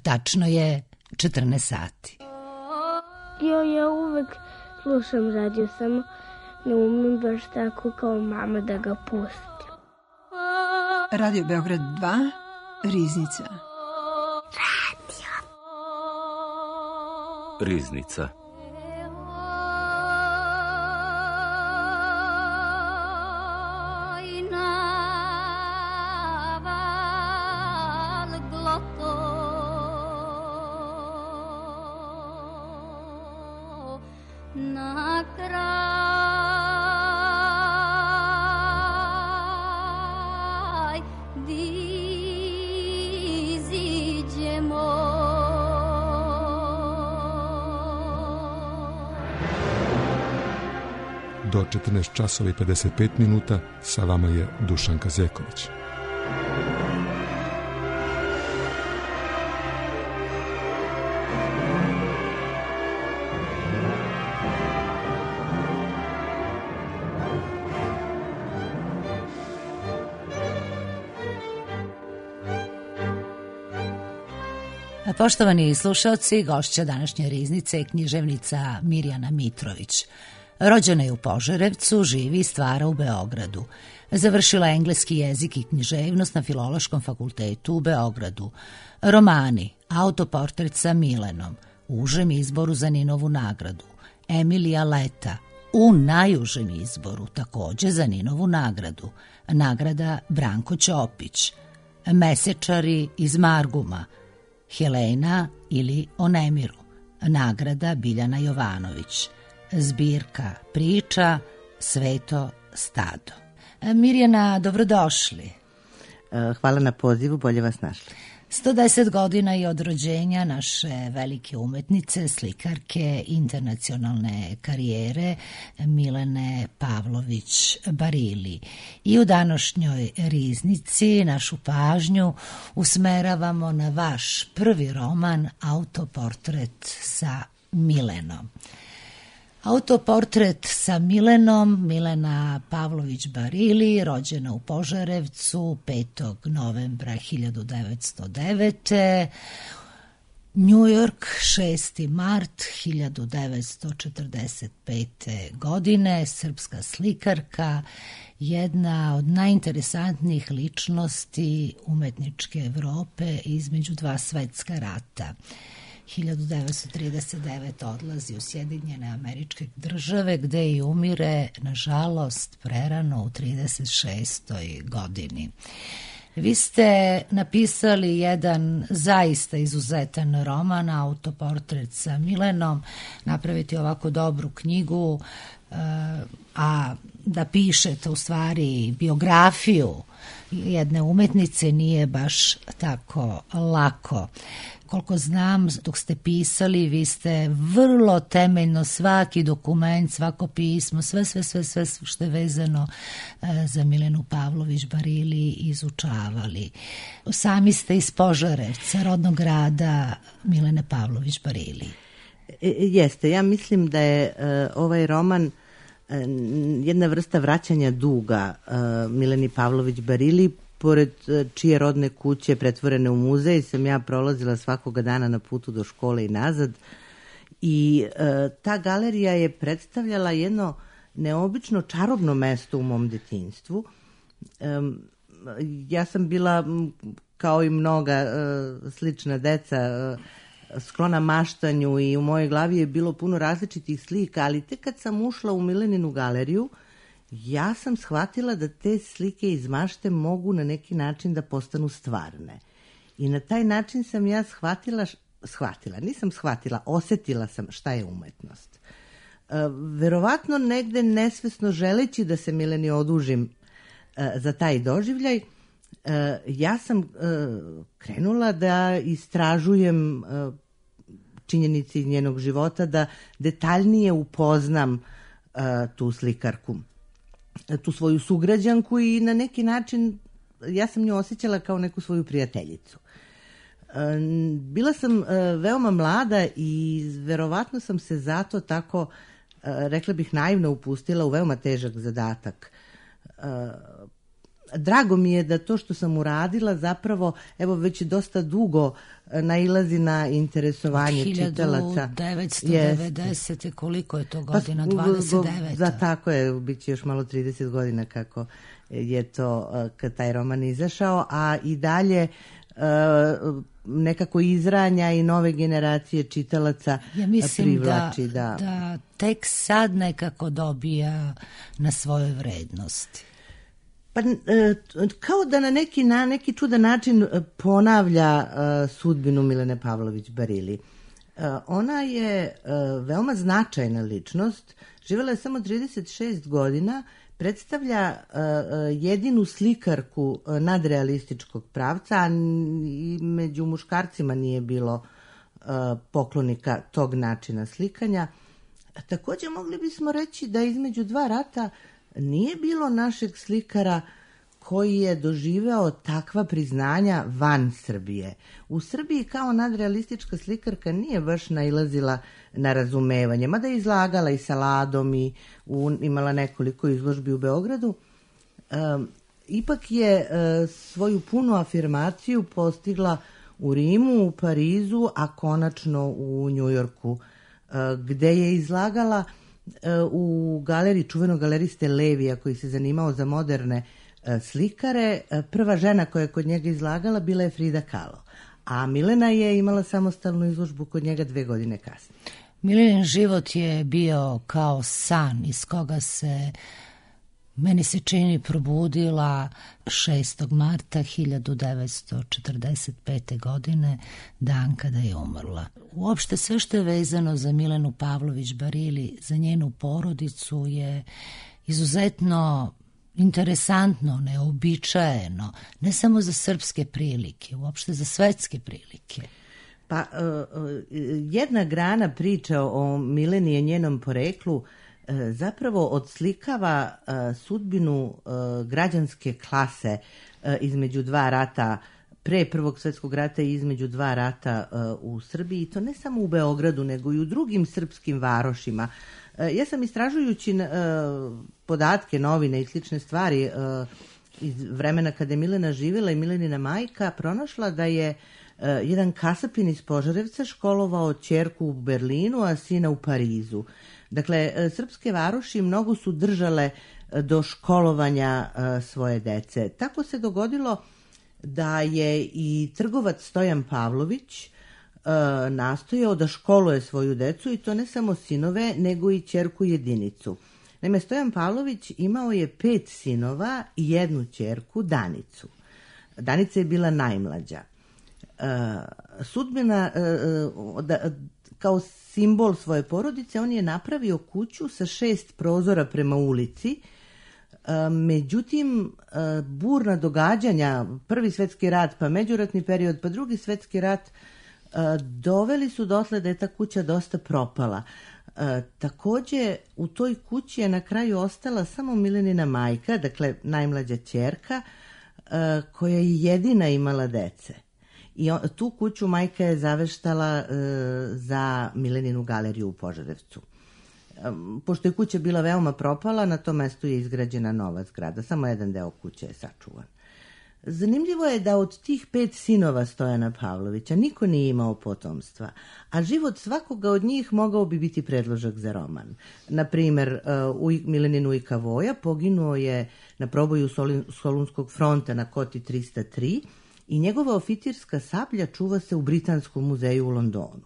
Tačno je 14 sati. Ja uvek slušam radio, samo ne umem baš tako kao mama da ga pustim. Radio Beograd 2, Riznica. Riznica. Do 14 časova i 55 minuta sa vama je Dušanka Zeković. Poštovani slušalci, gošća današnje Riznice je književnica Mirjana Mitrović. Rođena je u Požarevcu, živi i stvara u Beogradu. Završila engleski jezik i književnost na Filološkom fakultetu u Beogradu. Romani, autoportret sa Milenom, u užem izboru za Ninovu nagradu. Emilija Leta, u najužem izboru takođe za Ninovu nagradu. Nagrada Branko Ćopić. Mesečari iz Marguma. Helena ili O nemiru. Nagrada Biljana Jovanović. Zbirka priča Sveto stado. Mirjana, dobrodošli. Hvala na pozivu, bolje vas našli. 110 godina i od rođenja naše velike umetnice, slikarke internacionalne karijere Milene Pavlović Barili. I u današnjoj Riznici našu pažnju usmeravamo na vaš prvi roman Autoportret sa Milenom. Autoportret sa Milenom, Milena Pavlović Barili, rođena u Požarevcu 5. novembra 1909. New York, 6. mart 1945. godine, srpska slikarka, jedna od najinteresantnijih ličnosti umetničke Evrope između dva svetska rata. 1939. odlazi u Sjedinjene Američke Države, gde i umire, nažalost, prerano u 36. godini. Vi ste napisali jedan zaista izuzetan roman, Autoportret sa Milenom. Napraviti ovako dobru knjigu, a da pišete u stvari biografiju jedne umetnice nije baš tako lako. Koliko znam, dok ste pisali, vi ste vrlo temeljno svaki dokument, svako pismo, sve što je vezano za Milenu Pavlović Barili izučavali. Sami ste iz Požarevca, rodnog grada Milene Pavlović Barili. Jeste, ja mislim da je ovaj roman jedna vrsta vraćanja duga Mileni Pavlović Barili, pored čije rodne kuće pretvorene u muzej sam ja prolazila svakoga dana na putu do škole i nazad. I ta galerija je predstavljala jedno neobično čarobno mesto u mom detinjstvu. Ja sam bila, kao i mnoga slična deca, sklona maštanju i u mojoj glavi je bilo puno različitih slika, ali tek kad sam ušla u Mileninu galeriju, ja sam shvatila da te slike iz mašte mogu na neki način da postanu stvarne. I na taj način sam ja osetila sam šta je umetnost. Verovatno negde nesvesno želeći da se Mileni odužim za taj doživljaj, ja sam krenula da istražujem činjenici njenog života, da detaljnije upoznam tu slikarku, tu svoju sugrađanku i na neki način ja sam nju osjećala kao neku svoju prijateljicu. Bila sam veoma mlada i verovatno sam se zato tako, rekla bih, naivno upustila u veoma težak zadatak. drago mi je da to što sam uradila zapravo, evo već dosta dugo nailazi na interesovanje čitalaca. 1990. Koliko je to godina? 29. Da, tako je, bit će još malo 30 godina kako je to kad taj roman izašao, a i dalje nekako izranja i nove generacije čitalaca ja mislim privlači. Da tek sad nekako dobija na svojoj vrednosti. Pa kao da na neki čudan način ponavlja sudbinu Milene Pavlović Barili. Ona je veoma značajna ličnost, živjela je samo 36 godina, predstavlja jedinu slikarku nadrealističkog pravca, a i među muškarcima nije bilo poklonika tog načina slikanja. Također mogli bismo reći da između dva rata nije bilo našeg slikara koji je doživeo takva priznanja van Srbije. U Srbiji kao nadrealistička slikarka nije baš nailazila na razumevanje, mada je izlagala i sa Ladom i imala nekoliko izložbi u Beogradu. Ipak je svoju punu afirmaciju postigla u Rimu, u Parizu, a konačno u Njujorku, gde je izlagala u galeriji čuvenog galeriste Levija koji se zanimao za moderne slikare. Prva žena koja je kod njega izlagala bila je Frida Kahlo, a Milena je imala samostalnu izložbu kod njega 2 godine kasnije. Milenin život je bio kao san iz koga se, meni se čini, probudila 6. marta 1945. godine, dan kada je umrla. Uopšte sve što je vezano za Milenu Pavlović Barili, za njenu porodicu je izuzetno interesantno, neobičajeno, ne samo za srpske prilike, uopšte za svetske prilike. Pa jedna grana priče o Mileni i njenom poreklu zapravo odslikava sudbinu građanske klase između dva rata, pre Prvog svjetskog rata i između dva rata u Srbiji, i to ne samo u Beogradu, nego i u drugim srpskim varošima. Ja sam istražujući podatke, novine i slične stvari iz vremena kada je Milena živjela i Milenina majka, pronašla da je jedan kasapin iz Požarevca školovao ćerku u Berlinu, a sina u Parizu. Dakle, srpske varoši mnogo su držale do školovanja svoje dece. Tako se dogodilo da je i trgovac Stojan Pavlović nastojao da školuje svoju decu, i to ne samo sinove, nego i ćerku jedinicu. Naime, Stojan Pavlović imao je 5 sinova i 1 ćerku, Danicu. Danica je bila najmlađa. Sudbina, kao simbol svoje porodice, on je napravio kuću sa 6 prozora prema ulici. Međutim, burna događanja, Prvi svjetski rat, pa međuratni period, pa Drugi svjetski rat, doveli su dotle da je ta kuća dosta propala. Također, u toj kući je na kraju ostala samo Milenina majka, dakle najmlađa ćerka, koja je jedina imala dece. I tu kuću majka je zaveštala za Mileninu galeriju u Požarevcu. Pošto je kuća bila veoma propala, na tom mestu je izgrađena nova zgrada. Samo jedan deo kuće je sačuvan. Zanimljivo je da od tih 5 sinova Stojana Pavlovića niko nije imao potomstva, a život svakoga od njih mogao bi biti predložak za roman. Naprimjer, Milenin ujka Voja poginuo je na proboju Solunskog fronta na Koti 303 i njegova oficirska sablja čuva se u Britanskom muzeju u Londonu.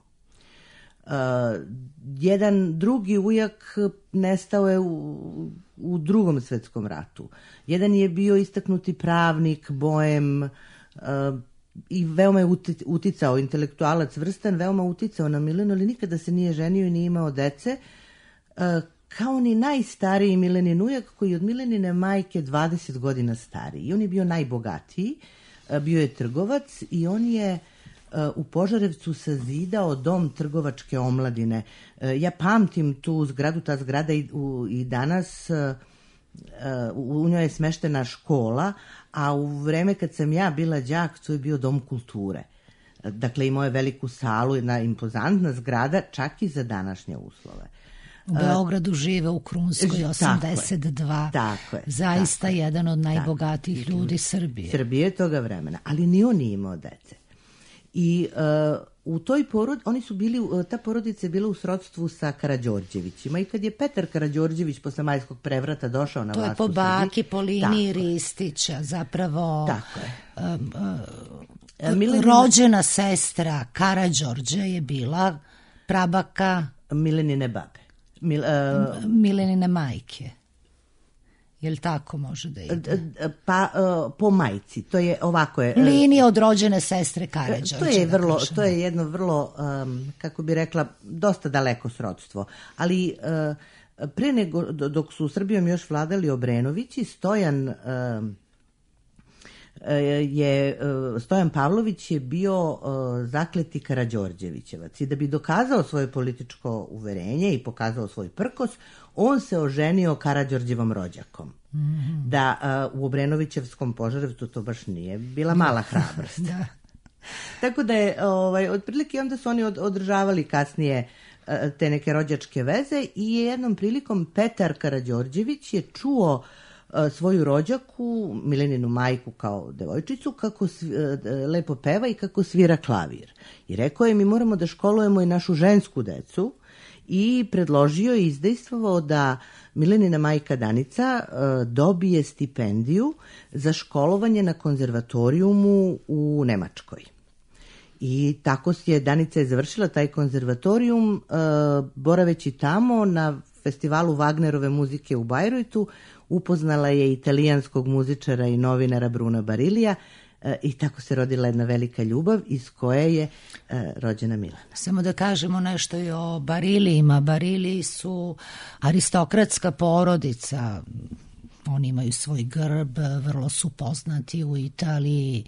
Jedan drugi ujak nestao je u Drugom svjetskom ratu. Jedan je bio istaknuti pravnik, boem, i veoma je uticao, intelektualac vrstan, veoma uticao na Milenu, ali nikada se nije ženio i nije imao dece, kao ni najstariji Milenin ujak, koji je od Milenine majke 20 godina stariji. I on je bio najbogatiji, bio je trgovac i on je u Požarevcu sazidao dom trgovačke omladine. Ja pamtim tu zgradu, ta zgrada i danas, u njoj je smeštena škola, a u vreme kad sam ja bila đak, to je bio dom kulture. Dakle, imao je veliku salu, jedna impozantna zgrada, čak i za današnje uslove. U Beogradu žive u Krunskoj 82. Tako je. Zaista jedan od najbogatijih ljudi Srbije. Srbije toga vremena, ali ni on nije imao dece. I u toj oni su bili, ta porodica je bila u srodstvu sa Karađorđevićima i kad je Petar Karađorđević posle Majskog prevrata došao na vlast u Srbiji... To je po baki, po liniji Ristića, zapravo... Tako je. Rođena sestra Karađorđe je bila prabaka Milenine babe. Milenine majke. Jel tako može da ide? Pa po majci, to je ovako je. Linija od rođene sestre Karađorđe. To je jedno vrlo, kako bi rekla, dosta daleko srodstvo. Ali pre nego, dok su Srbijom još vladali Obrenovići, Stojan Pavlović je bio zakleti Karađorđevićevac i da bi dokazao svoje političko uverenje i pokazao svoj prkos, on se oženio Karađorđevom rođakom. Da u Obrenovićevskom Požarevcu to baš nije bila mala hrabrost. Da. Tako da je, otprilike onda su oni održavali kasnije te neke rođačke veze i jednom prilikom Petar Karađorđević je čuo svoju rođaku, Mileninu majku kao devojčicu, kako lepo peva i kako svira klavir. I rekao je, mi moramo da školujemo i našu žensku decu i predložio i izdejstvovao da Milenina majka Danica dobije stipendiju za školovanje na konzervatorijumu u Nemačkoj. I tako je Danica završila taj konzervatorijum, boraveći tamo na festivalu Wagnerove muzike u Bajrojtu, upoznala je italijanskog muzičara i novinara Bruna Barilija i tako se rodila jedna velika ljubav iz koje je rođena Milena. Samo da kažemo nešto i o Barilijima. Bariliji su aristokratska porodica. Oni imaju svoj grb, vrlo su poznati u Italiji.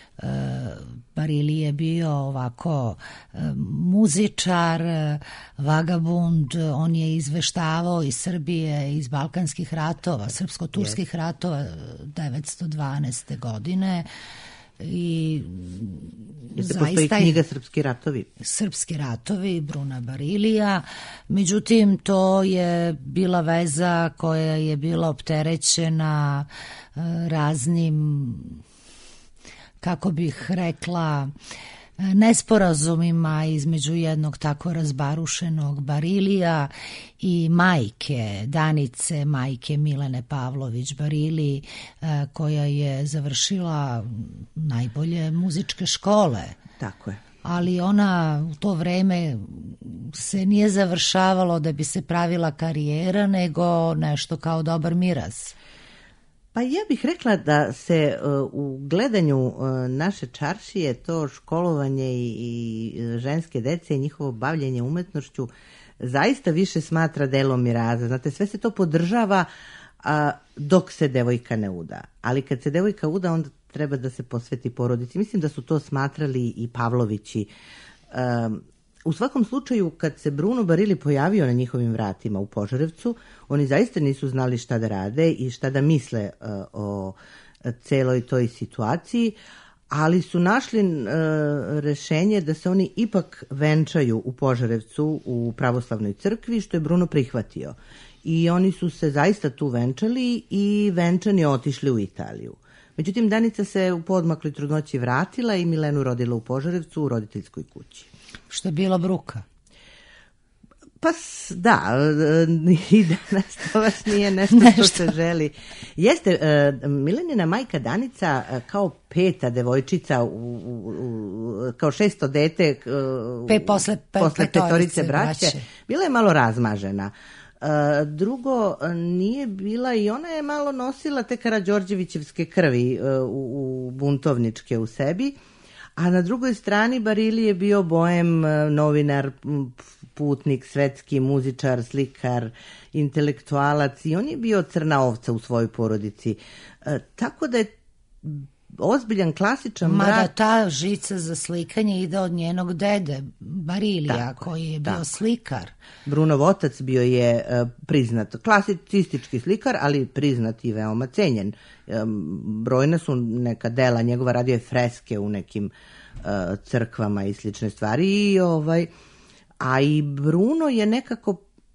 Barili je bio ovako muzičar, vagabund, on je izveštavao iz Srbije, iz Balkanskih ratova, srpsko-turskih ratova 912. godine i postoji knjiga Srpski ratovi Bruna Barilija. Međutim, to je bila veza koja je bila opterećena raznim, kako bih rekla, nesporazumima između jednog tako razbarušenog Barilija i majke Danice, majke Milene Pavlović Barili, koja je završila najbolje muzičke škole. Tako je. Ali ona u to vreme se nije završavalo da bi se pravila karijera, nego nešto kao dobar miraz. Pa ja bih rekla da se u gledanju naše čaršije to školovanje i ženske dece i njihovo bavljenje umetnošću zaista više smatra delom miraza. Znate, sve se to podržava dok se devojka ne uda. Ali kad se devojka uda, onda treba da se posveti porodici. Mislim da su to smatrali i Pavlovići. U svakom slučaju, kad se Bruno Barili pojavio na njihovim vratima u Požarevcu, oni zaista nisu znali šta da rade i šta da misle o celoj toj situaciji, ali su našli rešenje da se oni ipak venčaju u Požarevcu u pravoslavnoj crkvi, što je Bruno prihvatio. I oni su se zaista tu venčali i venčani otišli u Italiju. Međutim, Danica se u poodmakloj trudnoći vratila i Milenu rodila u Požarevcu u roditeljskoj kući. Što je bila bruka? Pa da, i danas to baš nije nešto što se želi. Jeste, Milenina majka Danica kao peta devojčica, kao šesto dete posle petorice braće, bila je malo razmažena. Drugo, nije bila i ona je malo nosila te Karađorđevićevske krvi u buntovničke u sebi. A na drugoj strani Barili je bio boem, novinar, putnik, svetski muzičar, slikar, intelektualac i on je bio crna ovca u svojoj porodici. Tako da je ozbiljan, klasičan brak. Mada ta žica za slikanje ide od njenog dede, Barilija, koji je bio slikar. Brunov otac bio je priznat, klasicistički slikar, ali priznat i veoma cenjen. Brojna su neka dela, njegova radio je freske u nekim crkvama i slične stvari. A i Bruno je nekako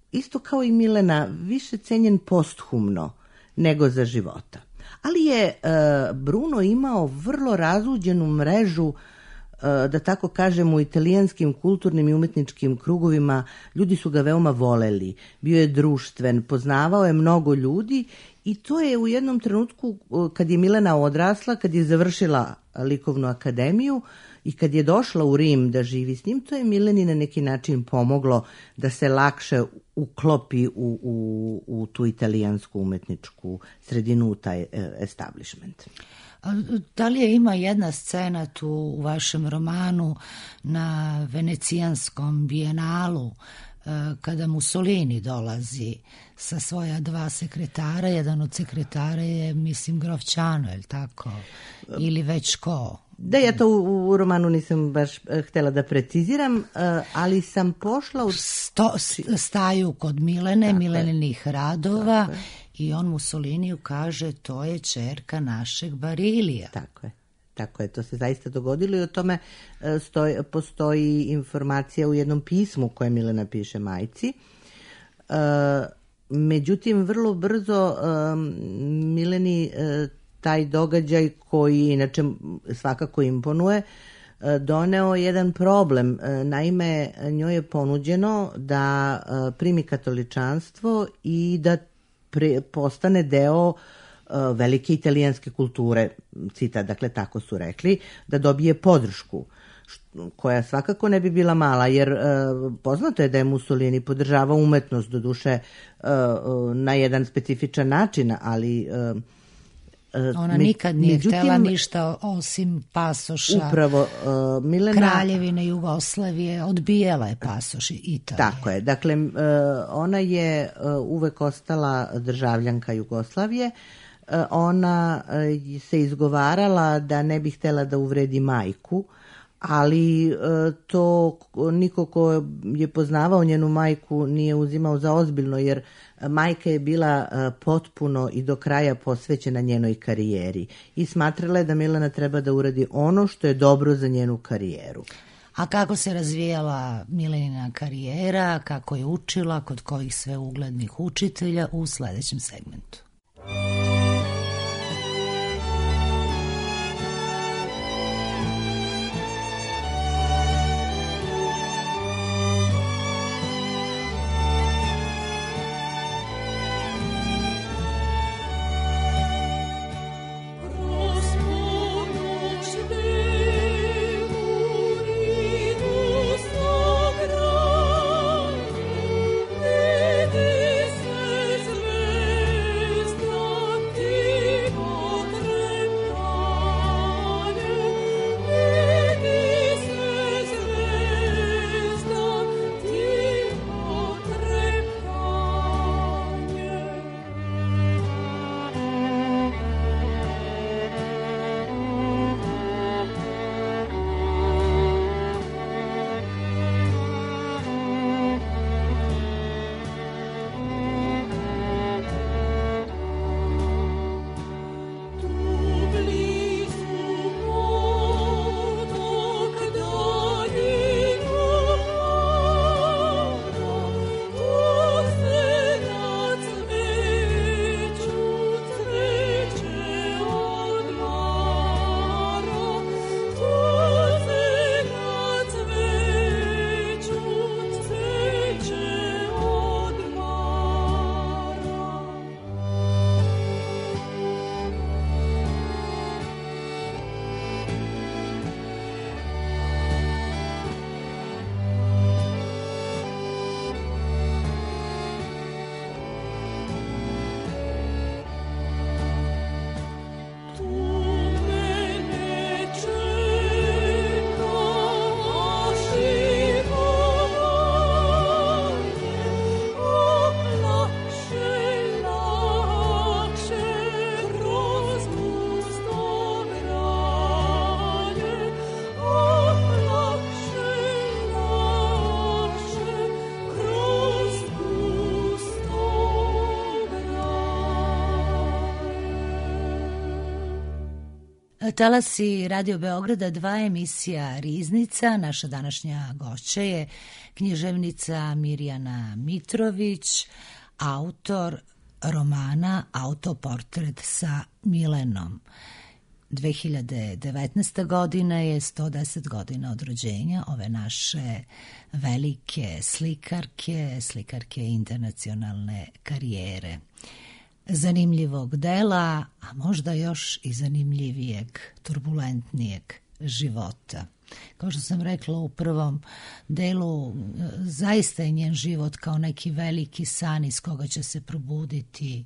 isto kao i Milena, više cenjen posthumno nego za života. Ali je Bruno imao vrlo razuđenu mrežu, da tako kažem, u italijanskim kulturnim i umetničkim krugovima. Ljudi su ga veoma voleli, bio je društven, poznavao je mnogo ljudi i to je u jednom trenutku, kad je Milena odrasla, kad je završila likovnu akademiju i kad je došla u Rim da živi s njim, to je Mileni na neki način pomoglo da se lakše uklopi u tu italijansku umetničku sredinu, u taj establishment. Da li ima jedna scena tu u vašem romanu na venecijanskom bijenalu kada Mussolini dolazi sa svoja 2 sekretara? Jedan od sekretara je, mislim, Grovčano, je li tako? Ili već ko? Da, ja to u romanu nisam baš htjela da preciziram, ali sam pošla u... Staju kod Milene, Mileninih radova i on Mussoliniju kaže to je ćerka našeg Barilija. Tako je, to se zaista dogodilo i o tome postoji informacija u jednom pismu koje Milena piše majci. Međutim, vrlo brzo Mileni taj događaj, koji inače svakako imponuje, doneo jedan problem. Naime, njoj je ponuđeno da primi katoličanstvo i da postane deo velike italijanske kulture, citat, dakle tako su rekli, da dobije podršku, koja svakako ne bi bila mala, jer poznato je da je Mussolini podržavao umetnost, doduše na jedan specifičan način, ali ona nikad nije htjela ništa osim pasoša. Upravo, Milena, Kraljevine Jugoslavije, odbijela je pasoš Italije. Tako je, dakle ona je uvek ostala državljanka Jugoslavije. Ona se izgovarala da ne bi htjela da uvredi majku, ali to niko ko je poznavao njenu majku nije uzimao za ozbiljno, jer majka je bila potpuno i do kraja posvećena njenoj karijeri i smatrala je da Milena treba da uradi ono što je dobro za njenu karijeru. A kako se razvijala Milenina karijera, kako je učila, kod kojih sve uglednih učitelja, u sljedećem segmentu. Talasi Radio Beograda 2, emisija Riznica. Naša današnja gošća je književnica Mirjana Mitrović, autor romana Autoportret sa Milenom. 2019. godina je 110 godina od rođenja ove naše velike slikarke internacionalne karijere. Zanimljivog dela, a možda još i zanimljivijeg, turbulentnijeg života. Kao što sam rekla u prvom delu, zaista je njen život kao neki veliki san iz koga će se probuditi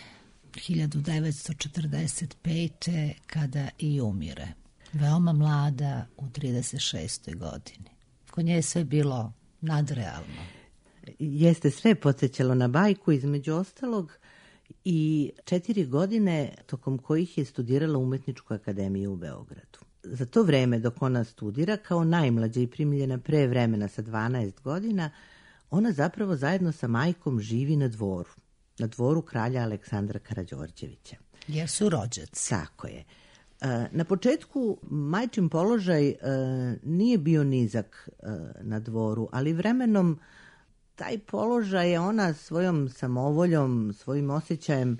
1945. kada i umire. Veoma mlada, u 36. godini. Kod nje je sve bilo nadrealno. Jeste, sve podsjećalo na bajku, između ostalog, i 4 godine tokom kojih je studirala Umetničku akademiju u Beogradu. Za to vreme dok ona studira, kao najmlađa i primljena pre vremena sa 12 godina, ona zapravo zajedno sa majkom živi na dvoru kralja Aleksandra Karađorđevića. Jer su rođaci. Tako je. Na početku majčin položaj nije bio nizak na dvoru, ali vremenom taj položaj je ona svojom samovoljom, svojim osjećajem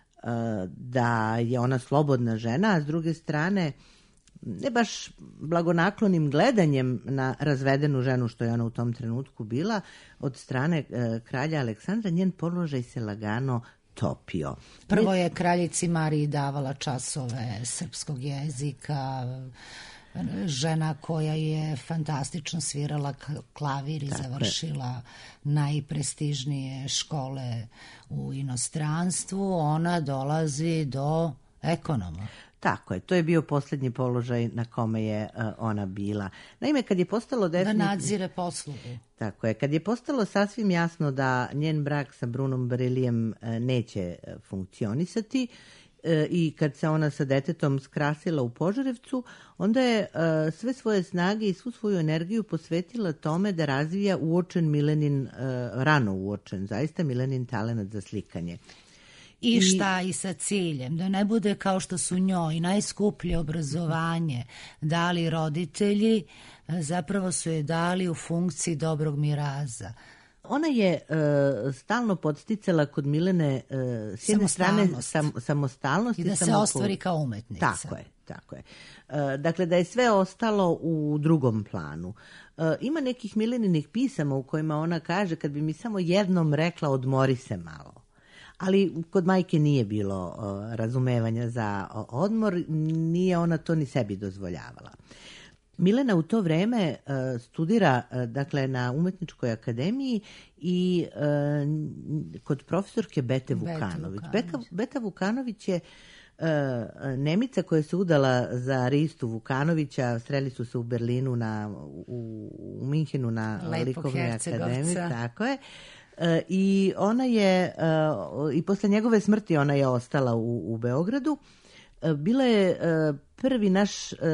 da je ona slobodna žena, a s druge strane ne baš blagonaklonim gledanjem na razvedenu ženu, što je ona u tom trenutku bila, od strane kralja Aleksandra, njen položaj se lagano topio. Prvo je kraljici Mariji davala časove srpskog jezika, žena koja je fantastično svirala klavir i završila najprestižnije škole u inostranstvu, ona dolazi do ekonoma. Tako je, to je bio posljednji položaj na kome je ona bila. Naime, kad je postalo da nadzire poslugu. Tako je, kad je postalo sasvim jasno da njen brak sa Brunom Barilijem neće funkcionisati i kad se ona sa detetom skrasila u Požarevcu, onda je sve svoje snage i svu svoju energiju posvetila tome da razvija uočen Milenin, rano uočen, zaista Milenin talenat za slikanje. I šta i sa ciljem, da ne bude kao što su njoj najskuplje obrazovanje dali roditelji, zapravo su je dali u funkciji dobrog miraza. Ona je stalno podsticala kod Milene s jedne strane samostalnost i da se ostvari kao umetnica. Tako je. Dakle, da je sve ostalo u drugom planu. Ima nekih Mileninih pisama u kojima ona kaže, kad bi mi samo jednom rekla odmori se malo. Ali kod majke nije bilo razumevanja za odmor, nije ona to ni sebi dozvoljavala. Milena u to vreme studira dakle, na Umetničkoj akademiji i kod profesorke Bete Vukanović. Beta Vukanović je Nemica koja se udala za Ristu Vukanovića, sreli su se u Berlinu, u Minhenu na Likovnoj akademiji. Tako je. I ona je, i posle njegove smrti ona je ostala u Beogradu. Bila je prvi naš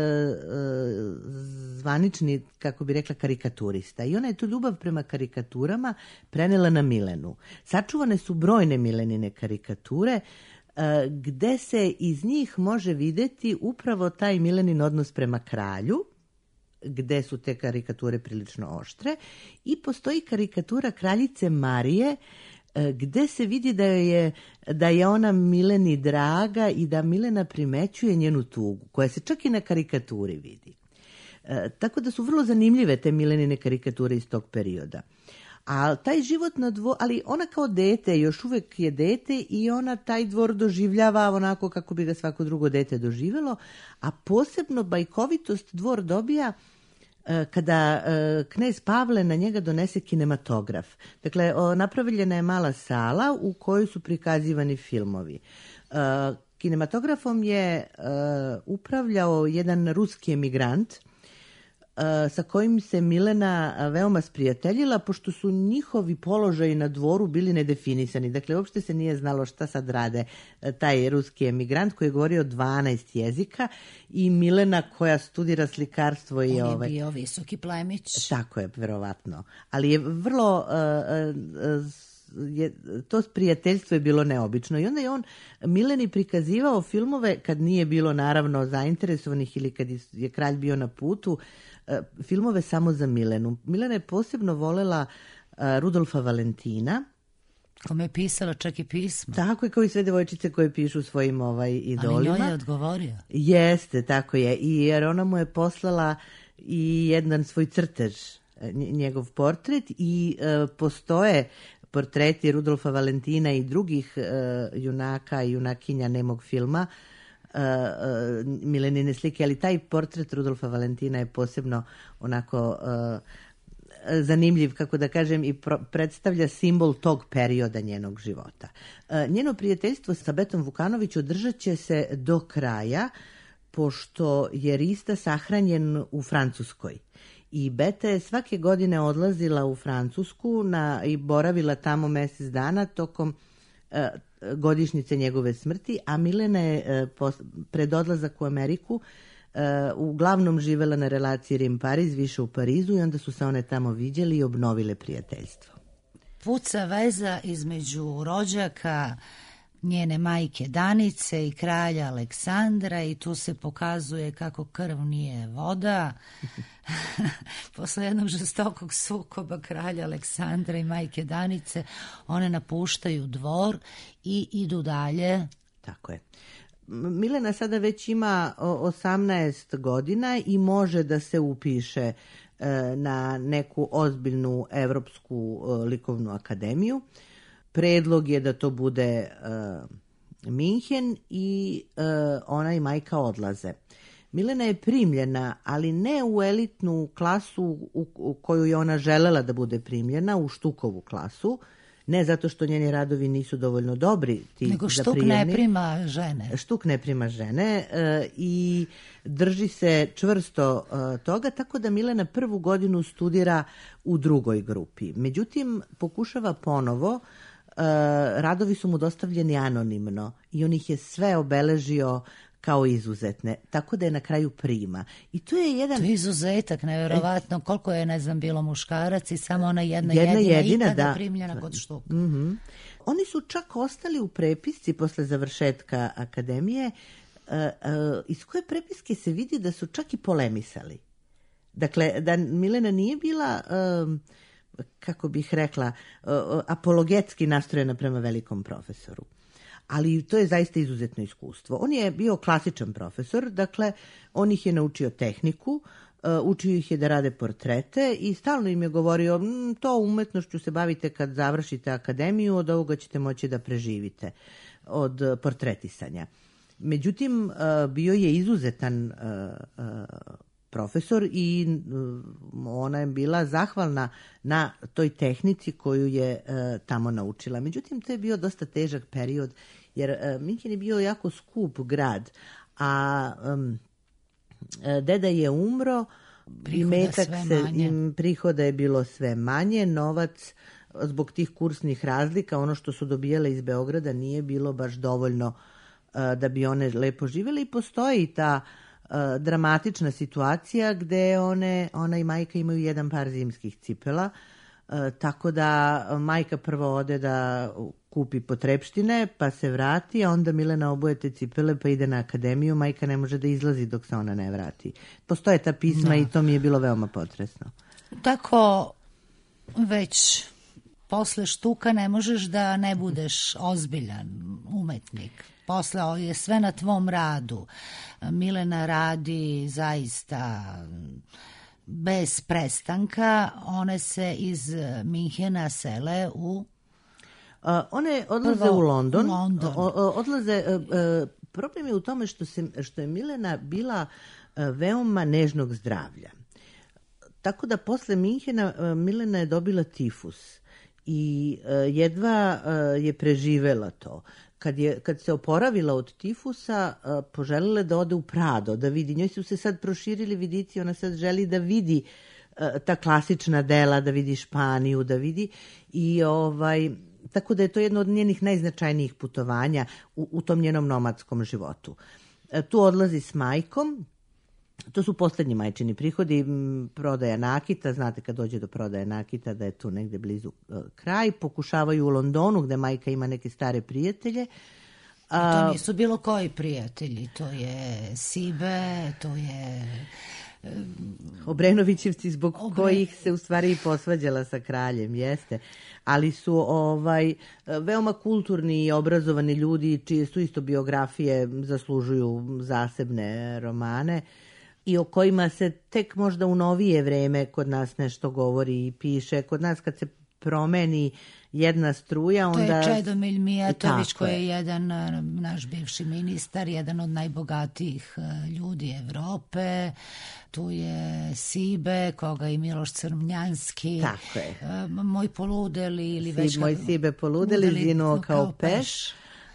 zvanični, kako bi rekla, karikaturista. I ona je tu ljubav prema karikaturama prenela na Milenu. Sačuvane su brojne Milenine karikature, gde se iz njih može videti upravo taj Milenin odnos prema kralju, gde su te karikature prilično oštre, i postoji karikatura kraljice Marije, gde se vidi da je ona Mileni draga i da Milena primećuje njenu tugu, koja se čak i na karikaturi vidi. Tako da su vrlo zanimljive te Milenine karikature iz tog perioda. A taj život na dvoru, ali ona kao dete, još uvek je dete i ona taj dvor doživljava onako kako bi ga svako drugo dete doživjelo, a posebno bajkovitost dvor dobija kada knez Pavle na njega donese kinematograf. Dakle, napravljena je mala sala u kojoj su prikazivani filmovi. Kinematografom je upravljao jedan ruski emigrant sa kojim se Milena veoma sprijateljila, pošto su njihovi položaji na dvoru bili nedefinisani. Dakle, uopšte se nije znalo šta sad rade taj ruski emigrant koji je govorio 12 jezika i Milena koja studira slikarstvo. On je bio visoki plemić. Tako je, verovatno. Ali je vrlo to prijateljstvo je bilo neobično. I onda je on Mileni prikazivao filmove kad nije bilo naravno zainteresovanih ili kad je kralj bio na putu, filmove samo za Milenu. Milena je posebno volela Rudolfa Valentina, kome je pisala čak i pismo. Tako je, kao i sve devojčice koje pišu svojim idolima. Ali njoj je odgovorio. Jeste, tako je. I jer ona mu je poslala i jedan svoj crtež, njegov portret, i postoje portreti Rudolfa Valentina i drugih junaka i junakinja nemog filma, Milenine slike, ali taj portret Rudolfa Valentina je posebno onako zanimljiv, kako da kažem, i predstavlja simbol tog perioda njenog života. Njeno prijateljstvo sa Betom Vukanović održat će se do kraja, pošto je Rista sahranjen u Francuskoj. I Beta je svake godine odlazila u Francusku i boravila tamo mjesec dana tokom godišnjice njegove smrti, a Milena je pred odlazak u Ameriku uglavnom živela na relaciji Rim-Pariz, više u Parizu, i onda su se one tamo viđeli i obnovile prijateljstvo. Puca veza između rođaka njene majke Danice i kralja Aleksandra, i tu se pokazuje kako krv nije voda. Posle jednog žestokog sukoba kralja Aleksandra i majke Danice, one napuštaju dvor i idu dalje. Tako je. Milena sada već ima 18 godina i može da se upiše na neku ozbiljnu evropsku likovnu akademiju. Predlog je da to bude Minhen i ona i majka odlaze. Milena je primljena, ali ne u elitnu klasu u koju je ona želela da bude primljena, u Štukovu klasu. Ne zato što njeni radovi nisu dovoljno dobri. Nego Štuk ne prima žene. Štuk ne prima žene i drži se čvrsto toga, tako da Milena prvu godinu studira u drugoj grupi. Međutim, pokušava ponovo, radovi su mu dostavljeni anonimno i on ih je sve obeležio kao izuzetne, tako da je na kraju prima. I to je jedan... To je izuzetak, nevjerovatno, koliko je, ne znam, bilo muškarac i samo ona jedina ikada primljena kod Štuka. Mm-hmm. Oni su čak ostali u prepisci posle završetka akademije, iz koje prepiske se vidi da su čak i polemisali. Dakle, da Milena nije bila... kako bih rekla, apologetski nastrojena prema velikom profesoru. Ali to je zaista izuzetno iskustvo. On je bio klasičan profesor, dakle, on ih je naučio tehniku, učio ih je da rade portrete i stalno im je govorio, to umetnošću se bavite kad završite akademiju, od ovoga ćete moći da preživite, od portretisanja. Međutim, bio je izuzetan profesor i ona je bila zahvalna na toj tehnici koju je tamo naučila. Međutim, to je bio dosta težak period, jer Minhen je bio jako skup grad, a deda je umro, prihoda je bilo sve manje, novac zbog tih kursnih razlika, ono što su dobijale iz Beograda nije bilo baš dovoljno da bi one lepo živjele, i postoji ta dramatična situacija gde ona i majka imaju jedan par zimskih cipela, tako da majka prvo ode da kupi potrepštine, pa se vrati, a onda Milena obuje te cipele pa ide na akademiju, majka ne može da izlazi dok se ona ne vrati. Postoje ta pisma i to mi je bilo veoma potresno. Tako već posle Štuka ne možeš da ne budeš ozbiljan umetnik. Posle je sve na tvom radu. Milena radi zaista bez prestanka. One se iz Minhena sele u... One odlaze u London. Odlaze, problem je u tome što je Milena bila veoma nežnog zdravlja. Tako da posle Minhena Milena je dobila tifus i jedva je preživela to. Kad se oporavila od tifusa, poželjela da ode u Prado, da vidi. Njoj su se sad proširili vidici, ona sad želi da vidi ta klasična dela, da vidi Španiju, da vidi. I tako da je to jedno od njenih najznačajnijih putovanja u tom njenom nomadskom životu. Tu odlazi s majkom To su posljednji majčini prihodi, prodaja nakita, znate kad dođe do prodaje nakita da je tu negde blizu kraj, pokušavaju u Londonu gde majka ima neke stare prijatelje. To nisu bilo koji prijatelji, to je Sibe, to je... Obrenovićevci zbog kojih se u stvari i posvađala sa kraljem, jeste. Ali su veoma kulturni i obrazovani ljudi čije su isto biografije zaslužuju zasebne romane i o kojima se tek možda u novije vreme kod nas nešto govori i piše. Kod nas kad se promeni jedna struja, onda... To je Čedomilj Mijatović koji je jedan naš bivši ministar, jedan od najbogatijih ljudi Evrope. Tu je Sibe, koga i Miloš Crnjanski. Tako je. Moj poludeli ili već... Moj Sibe poludeli, zinuo kao peš.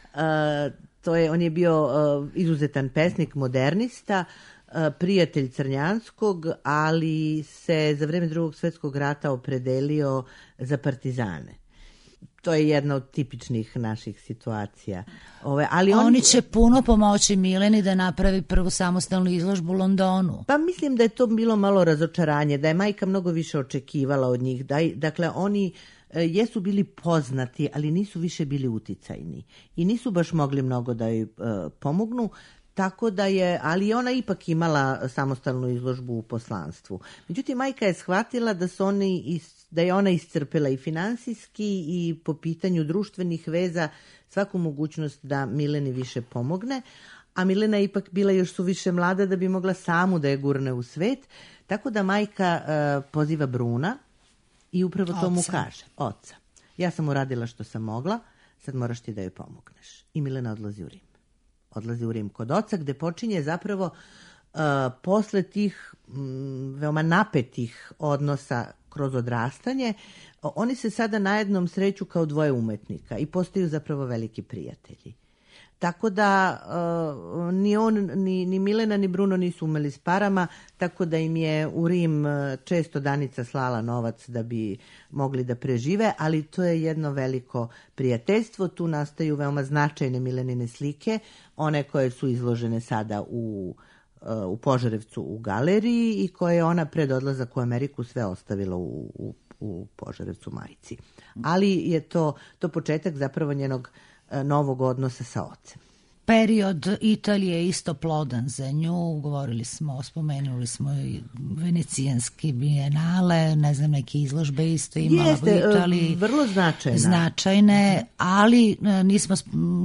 On je bio izuzetan pesnik, modernista, prijatelj Crnjanskog, ali se za vreme Drugog svjetskog rata opredelio za partizane. To je jedna od tipičnih naših situacija. Ali oni će puno pomoći Mileni da napravi prvu samostalnu izložbu u Londonu. Pa mislim da je to bilo malo razočaranje, da je majka mnogo više očekivala od njih. Dakle, oni jesu bili poznati, ali nisu više bili uticajni. I nisu baš mogli mnogo da joj pomognu. Tako da je, ali ona ipak imala samostalnu izložbu u poslanstvu. Međutim, majka je shvatila da je ona iscrpela i finansijski i po pitanju društvenih veza svaku mogućnost da Mileni više pomogne, a Milena je ipak bila još suviše mlada da bi mogla samu da je gurne u svet, tako da majka poziva Bruna i upravo to mu kaže, oca. Ja sam uradila što sam mogla, sad moraš ti da joj pomogneš. I Milena odlazi u Rim. Odlazi u Rim kod oca, gde počinje zapravo posle tih veoma napetih odnosa kroz odrastanje, oni se sada najednom sreću kao dvoje umetnika i postaju zapravo veliki prijatelji. Tako da ni on, ni Milena, ni Bruno nisu umeli s parama, tako da im je u Rim često Danica slala novac da bi mogli da prežive, ali to je jedno veliko prijateljstvo. Tu nastaju veoma značajne Milenine slike, one koje su izložene sada u Požarevcu u galeriji i koje je ona pred odlazak u Ameriku sve ostavila u Požarevcu majci. Ali je to početak zapravo njenog novog odnosa sa ocem. Period Italije je isto plodan za nju, spomenuli smo i venecijanski bijenale, ne znam, neke izložbe isto imala u Italiji. Vrlo značajne, ali nismo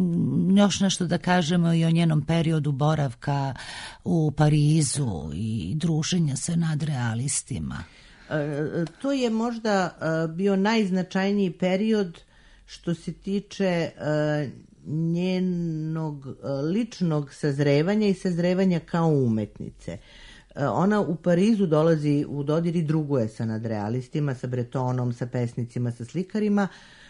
još nešto da kažemo i o njenom periodu boravka u Parizu i druženja sa nadrealistima. To je možda bio najznačajniji period što se tiče njenog ličnog sazrevanja i sazrevanja kao umetnice. Ona u Parizu dolazi u dodir i druguje sa nadrealistima, sa Bretonom, sa pesnicima, sa slikarima.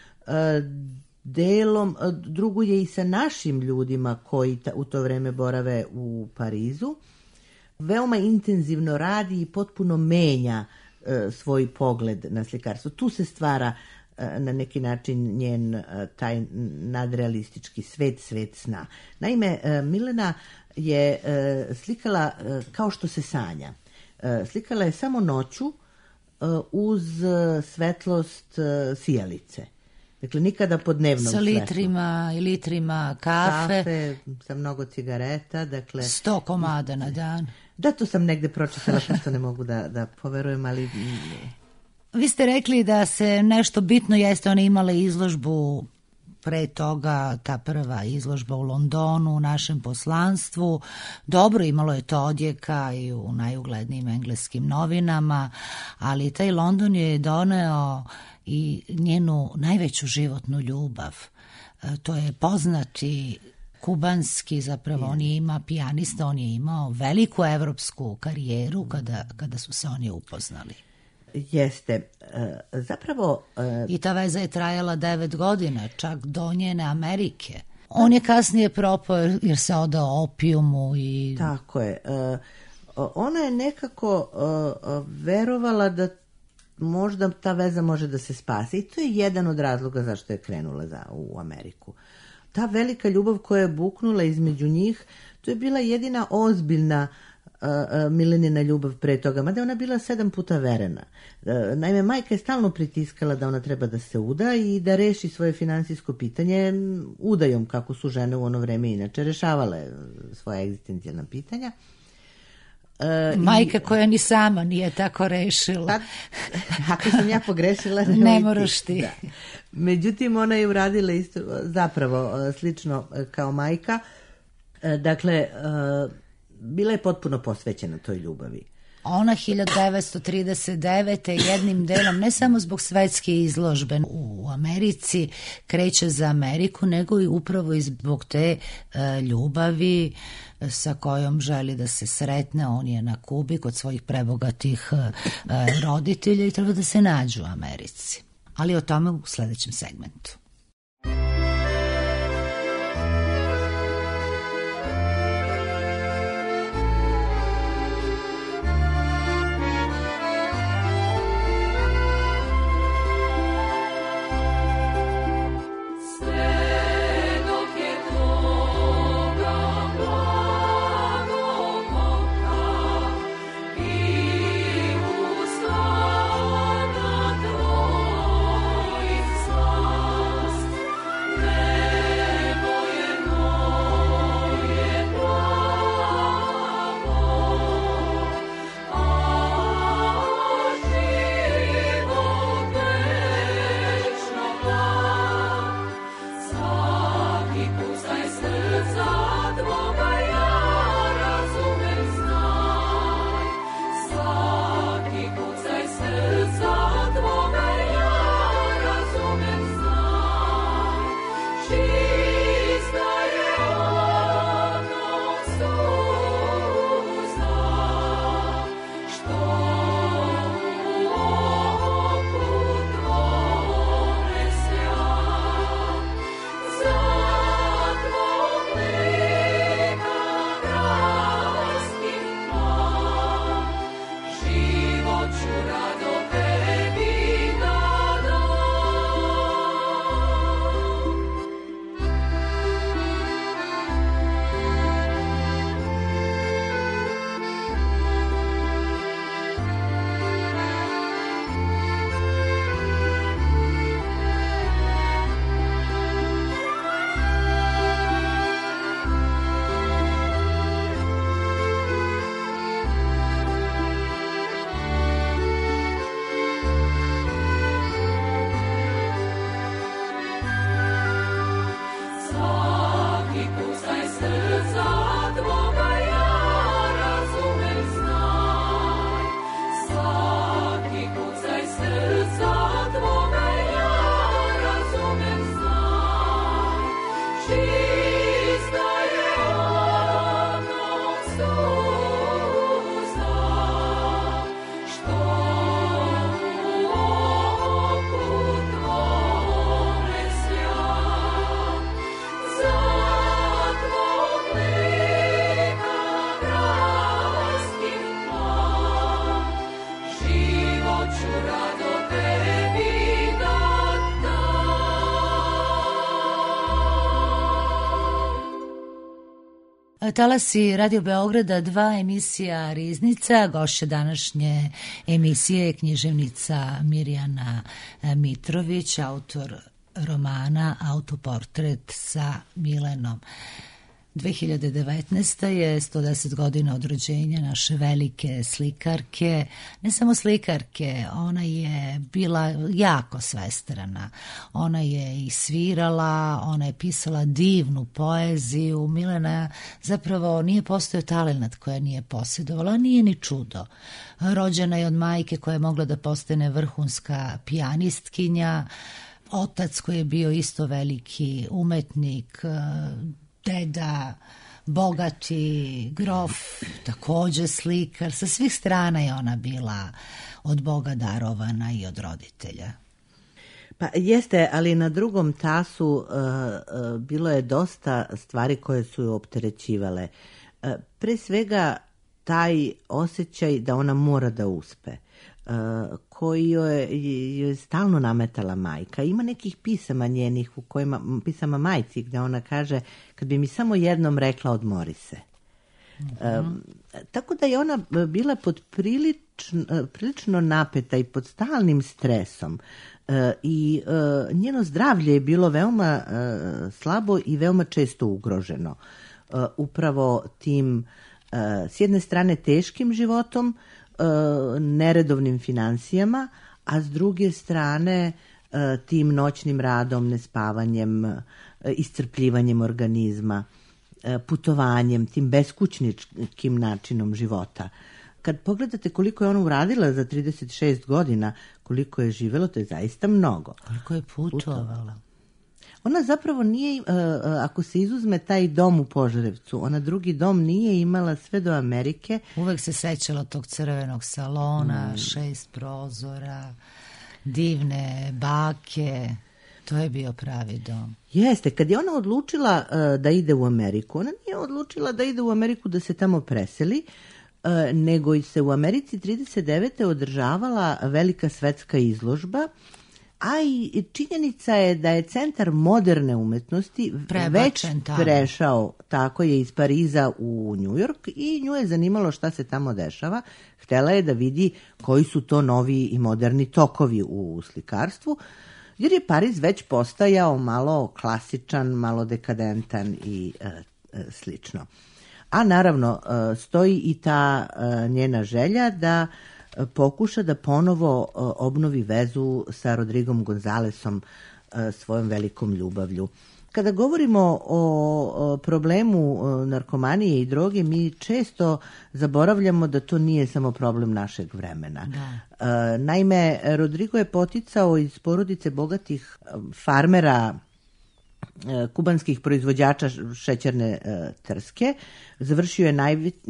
Druguje i sa našim ljudima koji u to vreme borave u Parizu. Veoma intenzivno radi i potpuno menja svoj pogled na slikarstvo. Tu se stvara na neki način njen taj nadrealistički svet sna. Naime, Milena je slikala kao što se sanja. Slikala je samo noću uz svetlost sijalice. Dakle, nikada po dnevnom svetlu. Sa litrima i litrima kafe. Sa mnogo cigareta. Dakle, 100 komada na dan. Da, to sam negde pročitala, što ne mogu da poverujem, ali... Vi ste rekli da se nešto bitno jeste, ona imala izložbu pre toga, ta prva izložba u Londonu, u našem poslanstvu. Dobro, imalo je to odjeka i u najuglednijim engleskim novinama, ali taj London je doneo i njenu najveću životnu ljubav. To je poznati kubanski, zapravo on je ima pijanista, on je imao veliku evropsku karijeru kada su se oni upoznali. Jeste. Zapravo... I ta veza je trajala 9 godina, čak do njene Amerike. On je kasnije propao jer se odao opijumu i... Tako je. Ona je nekako verovala da možda ta veza može da se spasi. I to je jedan od razloga zašto je krenula u Ameriku. Ta velika ljubav koja je buknula između njih, to je bila jedina ozbiljna Milenina ljubav pre toga, mada je ona bila 7 puta verena. Naime, majka je stalno pritiskala da ona treba da se uda i da reši svoje finansijsko pitanje udajom, kako su žene u ono vreme inače rešavale svoje egzistencijalna pitanja. Majka koja ni sama nije tako rešila. Pa, ako sam ja pogrešila, ne moraš ti. Da. Međutim, ona je uradila isto, zapravo slično kao majka. Dakle, bila je potpuno posvećena toj ljubavi. Ona 1939. jednim delom, ne samo zbog svetske izložbe u Americi, kreće za Ameriku, nego i upravo i zbog te ljubavi sa kojom želi da se sretne. On je na Kubi kod svojih prebogatih roditelja i treba da se nađu u Americi. Ali o tome u sledećem segmentu. Talasi Radio Beograda 2, emisija Riznica. Gošća današnje emisije je književnica Mirjana Mitrović, autor romana Autoportret sa Milenom. 2019. je 110 godina od rođenja naše velike slikarke. Ne samo slikarke, ona je bila jako svestrana. Ona je i svirala, ona je pisala divnu poeziju. Milena zapravo nije postojao talenat koja nije posjedovala, nije ni čudo. Rođena je od majke koja je mogla da postane vrhunska pijanistkinja, otac koji je bio isto veliki umetnik, deda, bogati grof, takođe slikar. Sa svih strana je ona bila od Boga darovana i od roditelja. Pa jeste, ali na drugom tasu bilo je dosta stvari koje su ju opterećivale. Pre svega taj osjećaj da ona mora da uspe, koji joj je stalno nametala majka. Ima nekih pisama njenih, u kojima, pisama majci, gde ona kaže, kad bi mi samo jednom rekla odmori se. Tako da je ona bila pod prilično napeta i pod stalnim stresom. I njeno zdravlje je bilo veoma slabo i veoma često ugroženo. Upravo tim, s jedne strane, teškim životom, neredovnim financijama, a s druge strane tim noćnim radom, nespavanjem, iscrpljivanjem organizma, putovanjem, tim beskućničkim načinom života. Kad pogledate koliko je ona uradila za 36 godina, koliko je živjelo, to je zaista mnogo. Koliko je putovala. Ona zapravo nije, ako se izuzme taj dom u Požarevcu, ona drugi dom nije imala sve do Amerike. Uvek se sećala tog crvenog salona, 6 prozora, divne bake. To je bio pravi dom. Jeste, kad je ona odlučila da ide u Ameriku, ona nije odlučila da ide u Ameriku da se tamo preseli, nego se u Americi 39. održavala velika svetska izložba, a i činjenica je da je centar moderne umetnosti već prešao, tako je, iz Pariza u New York i nju je zanimalo šta se tamo dešava. Htela je da vidi koji su to novi i moderni tokovi u slikarstvu, jer je Pariz već postajao malo klasičan, malo dekadentan i slično. A naravno, stoji i ta njena želja da pokuša da ponovo obnovi vezu sa Rodrigom Gonzalesom, svojom velikom ljubavlju. Kada govorimo o problemu narkomanije i droge, mi često zaboravljamo da to nije samo problem našeg vremena. Naime, Rodrigo je poticao iz porodice bogatih farmera, kubanskih proizvođača šećerne trske. Završio je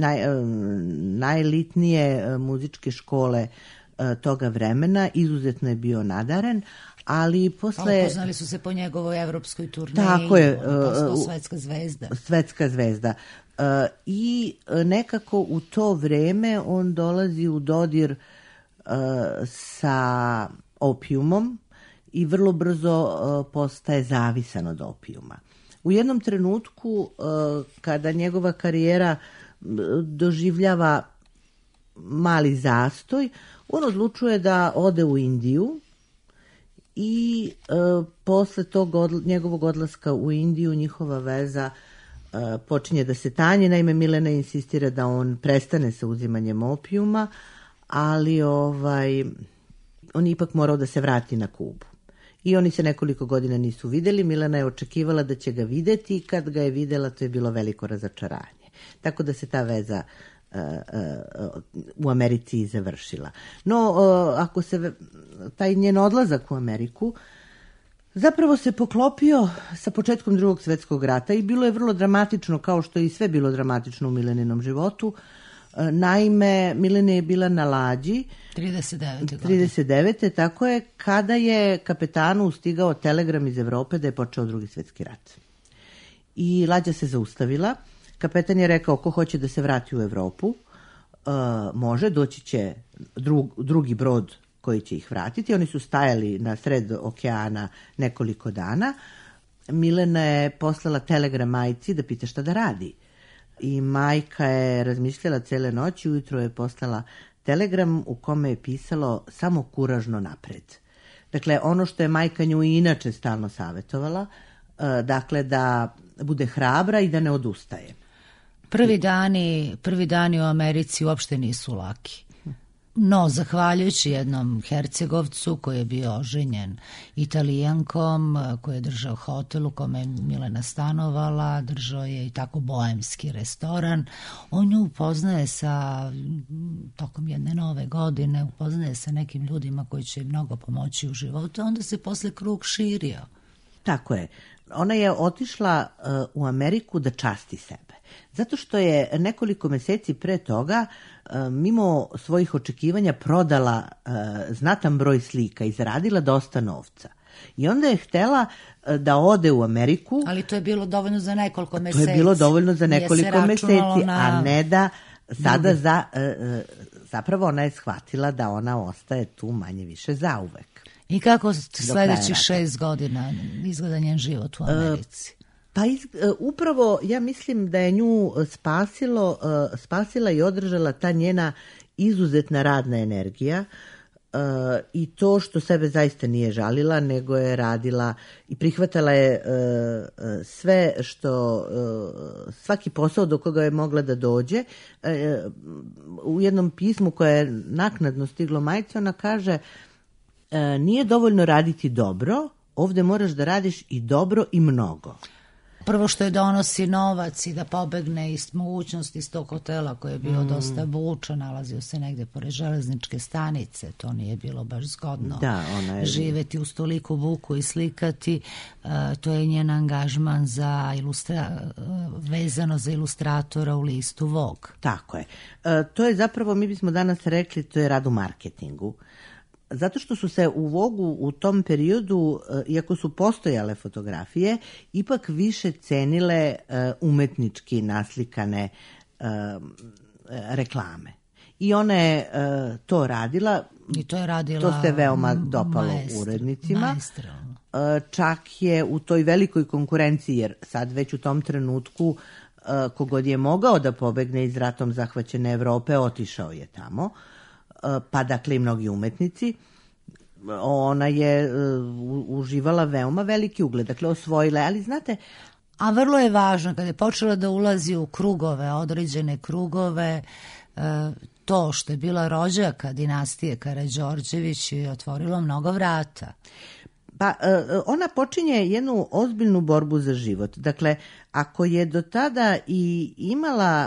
najelitnije muzičke škole toga vremena, izuzetno je bio nadaren, ali posle... Upoznali su se po njegovoj evropskoj turneji. Tako je. Postao svetska zvezda. Svetska zvezda. I nekako u to vreme on dolazi u dodir sa opijumom i vrlo brzo postaje zavisan od opijuma. U jednom trenutku, kada njegova karijera doživljava mali zastoj, on odlučuje da ode u Indiju i posle tog njegovog odlaska u Indiju njihova veza počinje da se tanje. Naime, Milena insistira da on prestane sa uzimanjem opijuma, ali on je ipak morao da se vrati na Kubu. I oni se nekoliko godina nisu videli. Milena je očekivala da će ga videti i kad ga je videla, to je bilo veliko razočaranje. Tako da se ta veza u Americi i završila. No, ako se taj njen odlazak u Ameriku zapravo se poklopio sa početkom Drugog svjetskog rata i bilo je vrlo dramatično, kao što je i sve bilo dramatično u Mileninom životu. Naime, Milena je bila na lađi 39. Tako je, kada je kapetanu stigao telegram iz Evrope da je počeo Drugi svjetski rat. I lađa se zaustavila. Kapetan je rekao, ko hoće da se vrati u Evropu, može, doći će drugi brod koji će ih vratiti. Oni su stajali na sred okeana nekoliko dana. Milena je poslala telegram majci da pita šta da radi. I majka je razmišljala cele noći, ujutro je poslala telegram u kome je pisalo samo kuražno napred. Dakle, ono što je majka nju i inače stalno savjetovala, dakle da bude hrabra i da ne odustaje. Prvi dani u Americi uopšte nisu laki. No, zahvaljujući jednom Hercegovcu koji je bio oženjen Italijankom, koji je držao hotel u kome je Milena stanovala, držao je i tako boemski restoran, on nju upoznaje tokom jedne nove godine, upoznaje sa nekim ljudima koji će mnogo pomoći u životu, onda se posle krug širio. Tako je. Ona je otišla u Ameriku da časti sebe. Zato što je nekoliko meseci pre toga, mimo svojih očekivanja, prodala znatan broj slika i zaradila dosta novca. I onda je htela da ode u Ameriku. Ali to je bilo dovoljno za nekoliko meseci. To je bilo dovoljno za nekoliko meseci, a ne da sada zapravo ona je shvatila da ona ostaje tu manje više zauvek. I kako sljedećih 6 godina izgleda njen život u Americi? Pa upravo ja mislim da je nju spasila i održala ta njena izuzetna radna energija i to što sebe zaista nije žalila, nego je radila i prihvatala je sve što, svaki posao do koga je mogla da dođe. U jednom pismu koje je naknadno stiglo majci, ona kaže: nije dovoljno raditi dobro, ovde moraš da radiš i dobro i mnogo. Prvo što je donosi novac i da pobegne iz mogućnosti iz tog hotela koji je bio dosta bučan, nalazio se negde pored železničke stanice, to nije bilo baš zgodno živeti uz toliku buku i slikati. To je njen angažman za vezano za ilustratora u listu Vogue. Tako je. To je zapravo, mi bismo danas rekli, to je rad u marketingu. Zato što su se u Vogu u tom periodu, iako su postojale fotografije, ipak više cenile umetnički naslikane reklame. I ona je to radila. I to je radila. To se veoma dopalo urednicima. Maestralno. Čak je u toj velikoj konkurenciji, jer sad već u tom trenutku kogod je mogao da pobegne iz ratom zahvaćene Evrope, otišao je tamo. Pa dakle i mnogi umetnici, ona je uživala veoma veliki ugled, dakle osvojila, ali znate... A vrlo je važno, kada je počela da ulazi u krugove, određene krugove, to što je bila rođaka dinastije Karađorđević je otvorilo mnogo vrata. Pa ona počinje jednu ozbiljnu borbu za život. Dakle, ako je do tada i imala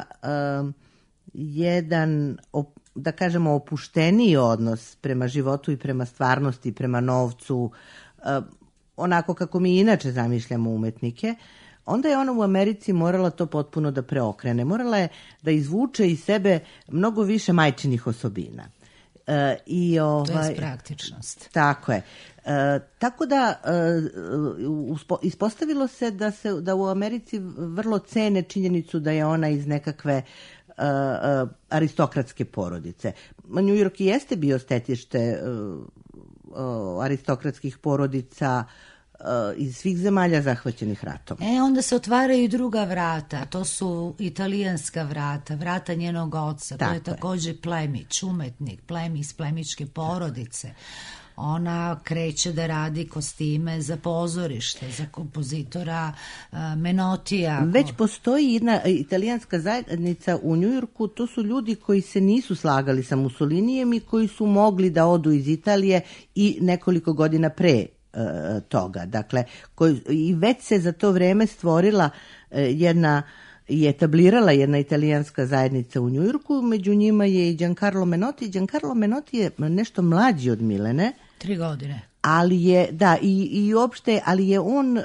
jedan, da kažemo, opušteniji odnos prema životu i prema stvarnosti, prema novcu, onako kako mi inače zamišljamo umetnike, onda je ona u Americi morala to potpuno da preokrene. Morala je da izvuče iz sebe mnogo više majčinih osobina. To je praktičnost. Tako je. Tako da ispostavilo se da u Americi vrlo cene činjenicu da je ona iz nekakve aristokratske porodice. New York i jeste bio stecište aristokratskih porodica iz svih zemalja zahvaćenih ratom. Onda se otvaraju i druga vrata, to su italijanska vrata, vrata njenog oca, koji je takođe plemić, umetnik, iz plemičke porodice. Ona kreće da radi kostime za pozorište, za kompozitora Menotija. Već postoji jedna italijanska zajednica u Njujorku, to su ljudi koji se nisu slagali sa Mussolinijem i koji su mogli da odu iz Italije i nekoliko godina pre toga. Dakle, i već se za to vreme stvorila jedna i etablirala jedna italijanska zajednica u Njujorku, među njima je i Giancarlo Menotti. Giancarlo Menotti je nešto mlađi od Milene. 3 godine. Ali je, da, i uopšte, ali je on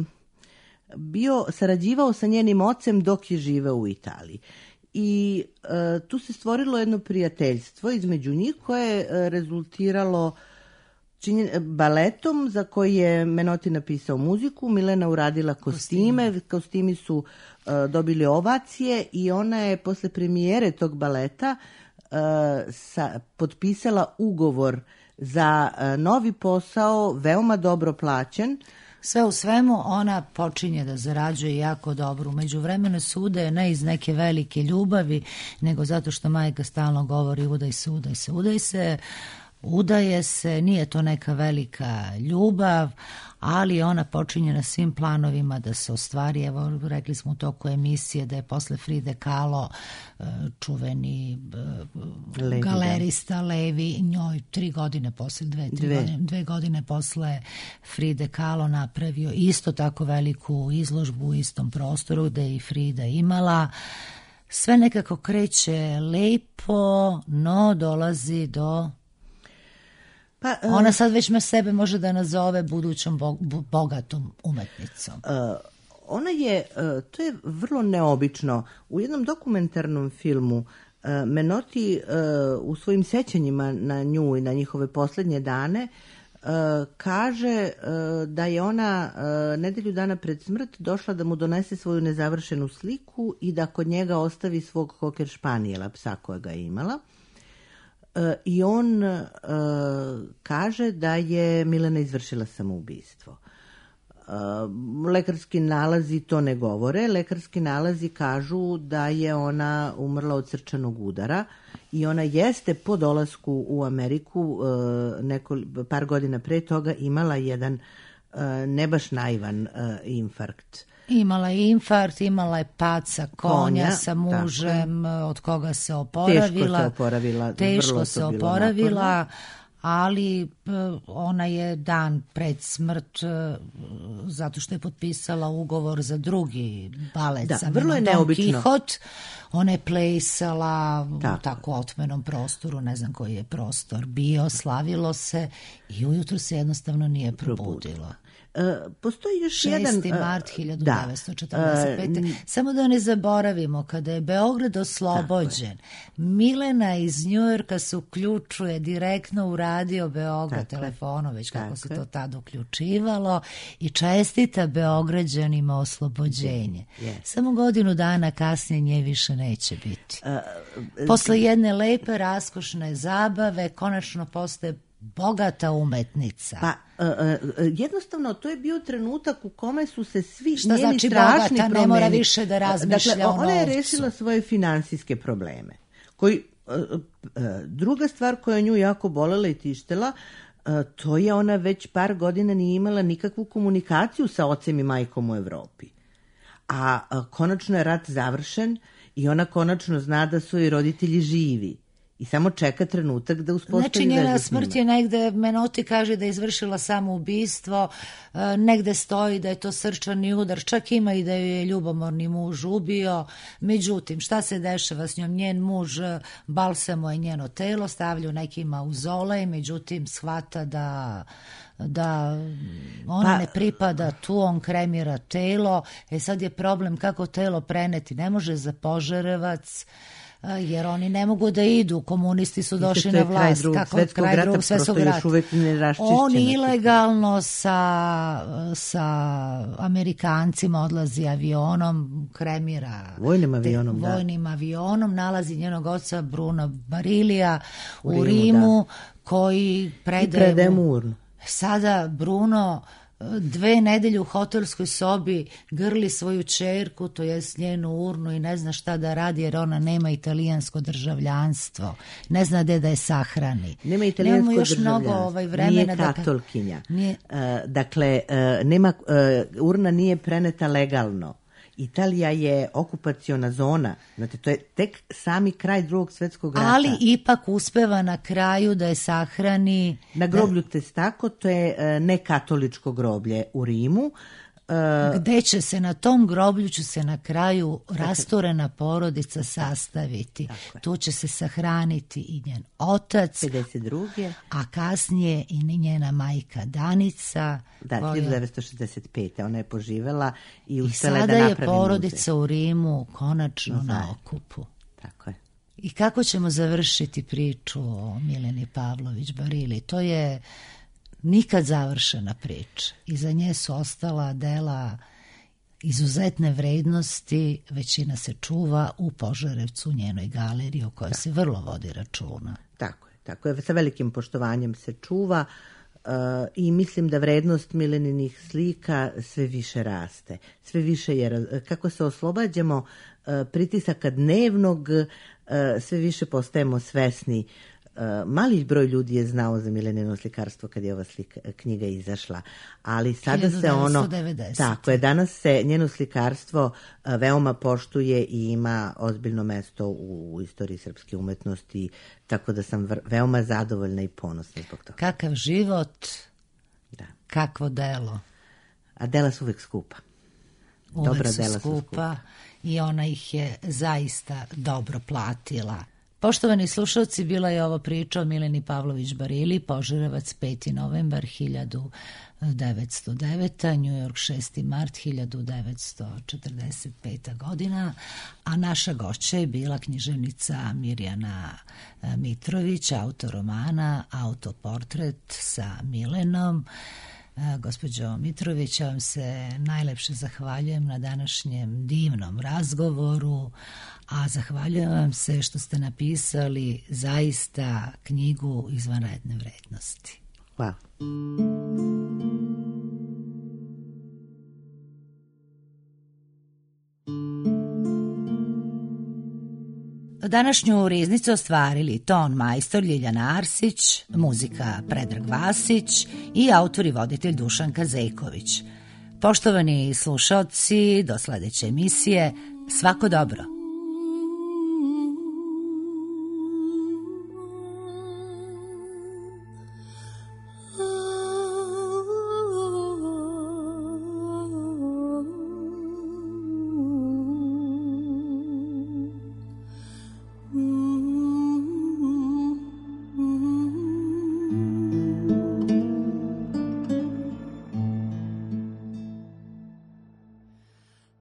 sarađivao sa njenim ocem dok je živeo u Italiji. I tu se stvorilo jedno prijateljstvo između njih koje je rezultiralo baletom za koji je Menotti napisao muziku, Milena uradila kostime, kostimi su dobili ovacije i ona je posle premijere tog baleta potpisala ugovor za novi posao, veoma dobro plaćen. Sve u svemu ona počinje da zarađuje jako dobro. U međuvremenu se udaje ne iz neke velike ljubavi, nego zato što majka stalno govori udaj se, udaj se, udaj se. Udaje se, nije to neka velika ljubav, ali ona počinje na svim planovima da se ostvari. Evo, rekli smo u toku emisije da je posle Fride Kahlo, čuveni galerista Levi, njoj 3 godine posle, dve godine posle Fride Kahlo napravio isto tako veliku izložbu u istom prostoru gde je i Frida imala. Sve nekako kreće lepo, no dolazi do... Ona sad već sebe može da nazove budućom bogatom umetnicom. Ona je, to je vrlo neobično. U jednom dokumentarnom filmu Menotti u svojim sećanjima na nju i na njihove poslednje dane kaže da je ona nedelju dana pred smrt došla da mu donese svoju nezavršenu sliku i da kod njega ostavi svog koker španijela, psa kojega je imala. I on kaže da je Milena izvršila samoubistvo. Lekarski nalazi to ne govore. Lekarski nalazi kažu da je ona umrla od srčanog udara i ona jeste po dolasku u Ameriku par godina pre toga imala jedan ne baš naivan infarkt. Imala je infarkt, imala je pad sa konja sa mužem od koga se oporavila. Teško se oporavila. Ali ona je dan pred smrt, zato što je potpisala ugovor za drugi balet sa Don Quixote, ona je plesala u tako otmenom prostoru, ne znam koji je prostor bio, slavilo se i ujutru se jednostavno nije probudila. Postoji još 6. mart 1945. Samo da ne zaboravimo, kada je Beograd oslobođen, Milena iz Njujorka se uključuje direktno u radio Beograd telefonom, već kako se to tada uključivalo, i čestita Beograđanima oslobođenje. Samo godinu dana kasnije nje više neće biti. Posle jedne lepe, raskošne zabave, konačno postaje bogata umetnica. Pa, jednostavno, to je bio trenutak u kome su se svi šta njeni znači strašni bogata, promeni. Ne mora više da razmišlja o novcu. Ona je rešila svoje finansijske probleme. Druga stvar koja nju jako bolela i tištela, to je ona već par godina nije imala nikakvu komunikaciju sa ocem i majkom u Evropi. A konačno je rat završen i ona konačno zna da su joj roditelji živi. I samo čeka trenutak da uspostavi vezu s njima. Znači, njena smrt je negde, Menotti kaže da je izvršila samoubistvo, negde stoji da je to srčani udar, čak ima i da ju je ljubomorni muž ubio. Međutim, šta se dešava s njom? Njen muž balsamuje njeno telo, stavlja u neki mauzolej, međutim, shvata da ona ne pripada tu, on kremira telo. Sad je problem kako telo preneti. Ne može za Požarevac, jer oni ne mogu da idu, komunisti su došli na vlast, kako kraj drugog svetskog rata. On ilegalno sa Amerikancima odlazi avionom, kremira vojnim avionom, nalazi njenog oca Bruna Barilija u Rimu, koji predaje mu urnu. Sada Bruno 2 nedelje u hotelskoj sobi grli svoju ćerku, to jest njenu urnu, i ne zna šta da radi jer ona nema italijansko državljanstvo. Ne zna gde da je sahrani. Nema italijansko državljanstvo. Vremena nije katolkinja. Dakle, urna nije preneta legalno. Italija je okupaciona zona. Znate, to je tek sami kraj Drugog svjetskog rata. Ali ipak uspeva na kraju da je sahrani na groblju Testako, to je nekatoličko groblje u Rimu. Gde će se na tom groblju će se na kraju rasturena porodica sastaviti. Tu će se sahraniti i njen otac, 52. a kasnije i njena majka Danica. Da, 1965. Ona je poživela i uspela da napravi muzej. I sada je porodica u Rimu konačno na okupu. Tako je. I kako ćemo završiti priču o Mileni Pavlović Barili? To je nikad završena priča. Iza nje su ostala dela izuzetne vrednosti, većina se čuva u Požarevcu, u njenoj galeriji, o kojoj se vrlo vodi računa. Tako je, sa velikim poštovanjem se čuva i mislim da vrednost Mileninih slika sve više raste. Sve više je, kako se oslobađamo pritisaka dnevnog, sve više postajemo svesni. Mali broj ljudi je znao za Milenino slikarstvo kad je ova knjiga izašla, ali sada 1990. Tako je, danas se njeno slikarstvo veoma poštuje i ima ozbiljno mesto u istoriji srpske umetnosti, tako da sam veoma zadovoljna i ponosna zbog toga. Kakav život, kakvo delo. A dela su uvek skupa. Uvek su skupa i ona ih je zaista dobro platila. Poštovani slušalci, bila je ovo priča o Mileni Pavlović Barili, Požarevac, 5. novembar 1909. New York, 6. mart 1945. godina, a naša gošća je bila književnica Mirjana Mitrović, autor romana Autoportret sa Milenom. Gospođo Mitrović, ja vam se najlepše zahvaljujem na današnjem divnom razgovoru, a zahvaljujem vam se što ste napisali zaista knjigu izvanredne vrednosti. Hvala. Današnju riznicu ostvarili ton majstor Ljiljana Arsić, muzika Predrag Vasić i autor i voditelj Dušanka Zejković. Poštovani slušaoci, do sledeće emisije, svako dobro.